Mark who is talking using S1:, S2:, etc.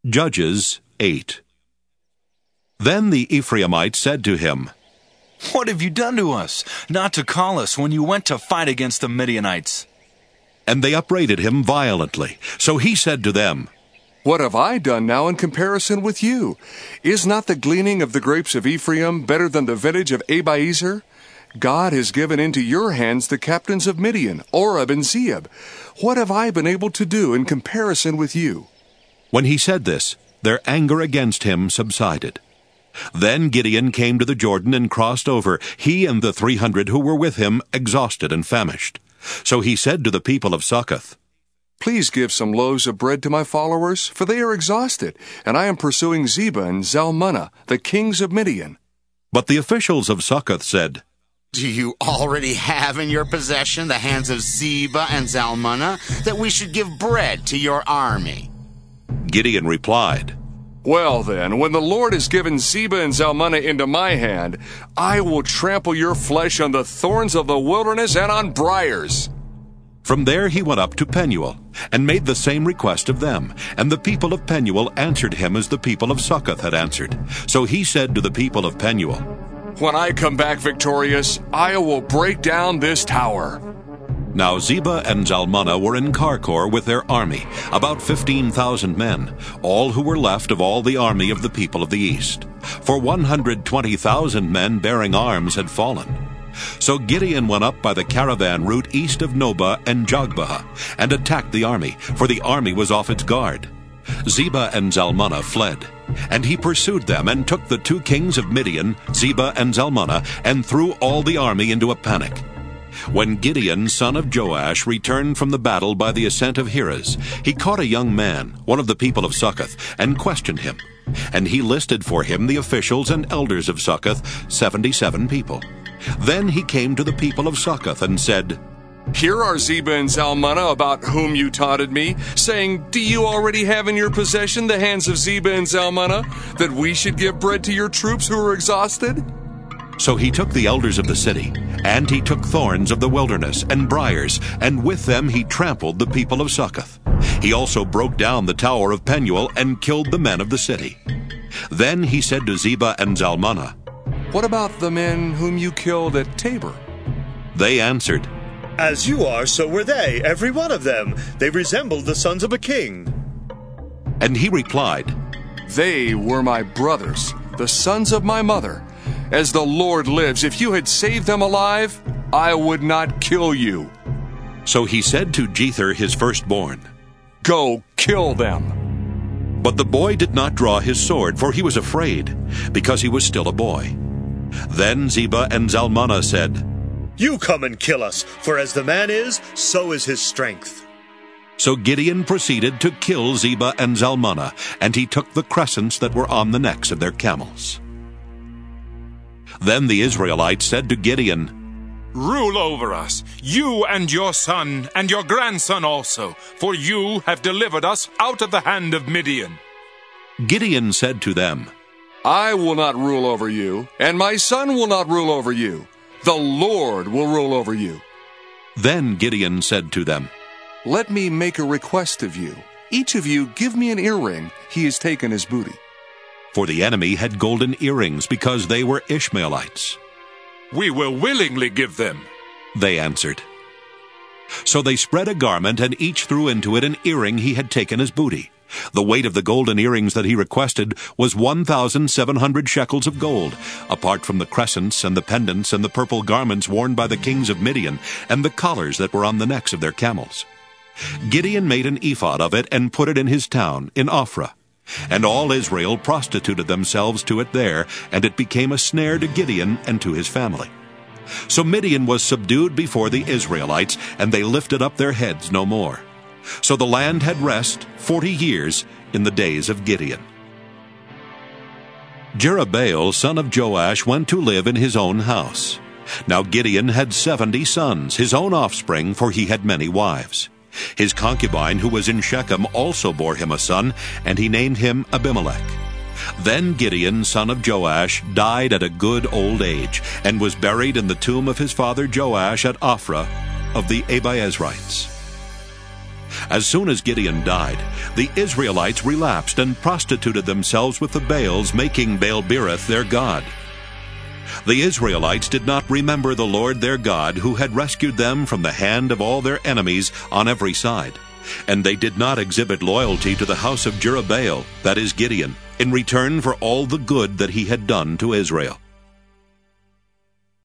S1: Judges 8. Then the Ephraimites said to him,
S2: "What have you done to us, not to call us when you went to fight against the Midianites?"
S1: And they upbraided him violently. So he said to them,
S3: "What have I done now in comparison with you? Is not the gleaning of the grapes of Ephraim better than the vintage of Abiezer? God has given into your hands the captains of Midian, Oreb and Zeeb. What have I been able to do in comparison with you?"
S1: When he said this, their anger against him subsided. Then Gideon came to the Jordan and crossed over, he and the 300 who were with him, exhausted and famished. So he said to the people of Succoth,
S3: "Please give some loaves of bread to my followers, for they are exhausted, and I am pursuing Zebah and Zalmunna, the kings of Midian."
S1: But the officials of Succoth said,
S4: "Do you already have in your possession the hands of Zebah and Zalmunna, that we should give bread to your army?"
S1: Gideon replied,
S3: "Well then, when the Lord has given Zebah and Zalmunna into my hand, I will trample your flesh on the thorns of the wilderness and on briars."
S1: From there he went up to Penuel, and made the same request of them. And the people of Penuel answered him as the people of Succoth had answered. So he said to the people of Penuel,
S3: "When I come back victorious, I will break down this tower."
S1: Now Zebah and Zalmunna were in Karkor with their army, about 15,000 men, all who were left of all the army of the people of the east. For 120,000 men bearing arms had fallen. So Gideon went up by the caravan route east of Nobah and Jogbehah, and attacked the army, for the army was off its guard. Zebah and Zalmunna fled, and he pursued them, and took the 2 kings of Midian, Zebah and Zalmunna, and threw all the army into a panic. When Gideon, son of Joash, returned from the battle by the ascent of Heres, he caught a young man, one of the people of Succoth, and questioned him. And he listed for him the officials and elders of Succoth, 77 people. Then he came to the people of Succoth and said,
S3: "Here are Zebah and Zalmunna, about whom you taunted me, saying, 'Do you already have in your possession the hands of Zebah and Zalmunna, that we should give bread to your troops who are exhausted?'"
S1: So he took the elders of the city, and he took thorns of the wilderness and briars, and with them he trampled the people of Succoth. He also broke down the tower of Penuel and killed the men of the city. Then he said to Zebah and Zalmunna,
S3: "What about the men whom you killed at Tabor?"
S1: They answered,
S5: "As you are, so were they, every one of them. They resembled the sons of a king."
S1: And he replied,
S3: "They were my brothers, the sons of my mother. As the Lord lives, if you had saved them alive, I would not kill you."
S1: So he said to Jether his firstborn,
S3: "Go kill them."
S1: But the boy did not draw his sword, for he was afraid, because he was still a boy. Then Zebah and Zalmunna said,
S5: "You come and kill us, for as the man is, so is his strength."
S1: So Gideon proceeded to kill Zebah and Zalmunna, and he took the crescents that were on the necks of their camels. Then the Israelites said to Gideon,
S6: "Rule over us, you and your son, and your grandson also, for you have delivered us out of the hand of Midian."
S1: Gideon said to them,
S3: "I will not rule over you, and my son will not rule over you. The Lord will rule over you."
S1: Then Gideon said to them,
S3: "Let me make a request of you. Each of you give me an earring. He has taken his booty."
S1: For the enemy had golden earrings, because they were Ishmaelites.
S6: "We will willingly give them,"
S1: they answered. So they spread a garment, and each threw into it an earring he had taken as booty. The weight of the golden earrings that he requested was 1,700 shekels of gold, apart from the crescents and the pendants and the purple garments worn by the kings of Midian, and the collars that were on the necks of their camels. Gideon made an ephod of it and put it in his town, in Ophrah. And all Israel prostituted themselves to it there, and it became a snare to Gideon and to his family. So Midian was subdued before the Israelites, and they lifted up their heads no more. So the land had rest 40 years in the days of Gideon. Jerubbaal, son of Joash, went to live in his own house. Now Gideon had 70 sons, his own offspring, for he had many wives. His concubine, who was in Shechem, also bore him a son, and he named him Abimelech. Then Gideon, son of Joash, died at a good old age, and was buried in the tomb of his father Joash at Ophrah of the Abiezrites. As soon as Gideon died, the Israelites relapsed and prostituted themselves with the Baals, making Baal-berith their god. The Israelites did not remember the Lord their God, who had rescued them from the hand of all their enemies on every side. And they did not exhibit loyalty to the house of Jerubbaal, that is Gideon, in return for all the good that he had done to Israel.